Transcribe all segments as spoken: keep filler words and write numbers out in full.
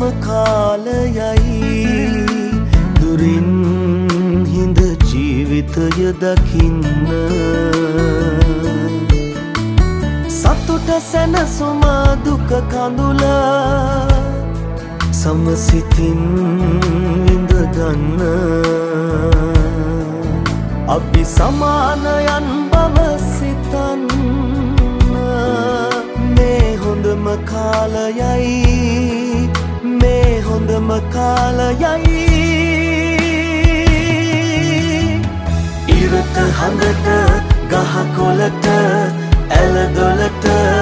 කාලයයි දුරින් හිඳ ජීවිතය දකින්න සතුට සැනසුම දුක කඳුල සමසිතින් විඳ ගන්න අපි සමානයන් බව සිතන්න මේ හොඳම කාලයයි මේ හොඳම කාලයයි ඉරත හඳට ගහ කොළට ඇල දොලට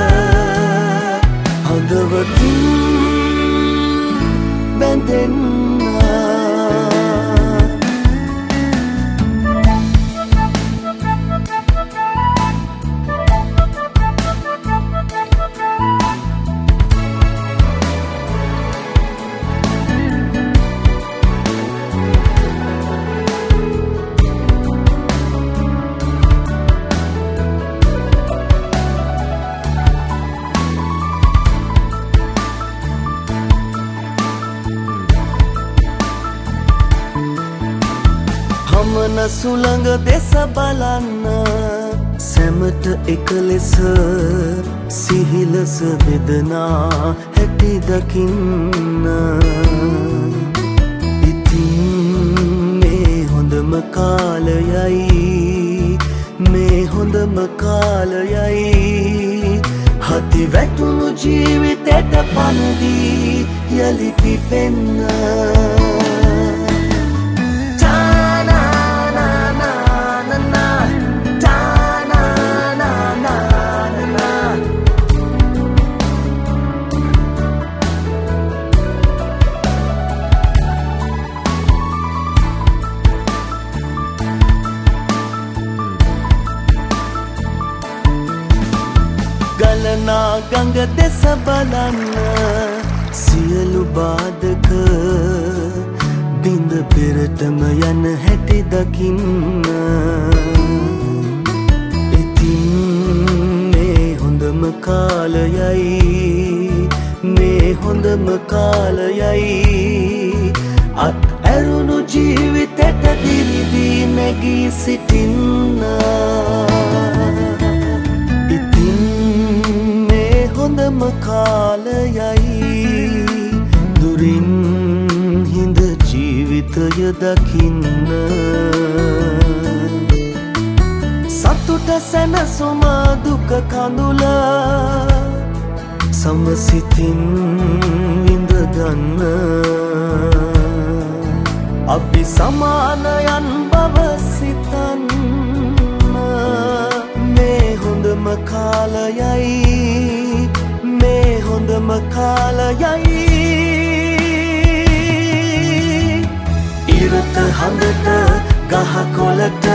හදවතින් බැඳෙන්න මන සුළඟ දෙස බලන්න සැමට එක ලෙස සිහිලස බෙදනා හැටි දකින්න ඉතින් මේ හොඳම කාලයයි මේ හොඳම කාලයයි හති වැටුණු ජීවිතයට පනදී යලි පිපෙන්න ගලනා ගඟ දෙස බලන්න සියලු බාධක බිඳ පෙරටම යන හැටි දකින්න ඉතින් මේ හොඳම කාලයයි මේ හොඳම කාලයයි අත් ඇරුණු ජීවිතයට දිරිදී නැගී සිටින්න හොඳම කාලයයි දුරින් හිඳ ජීවිතය දකින්න සතුට සැනසුම දුක කඳුල සමසිතින් විඳ ගන්න අපි සමානයන් බව සිතන්න මේ හොඳම කාලයයි මේ හොඳම කාලයයි ඉරත හඳට ගහ කොළට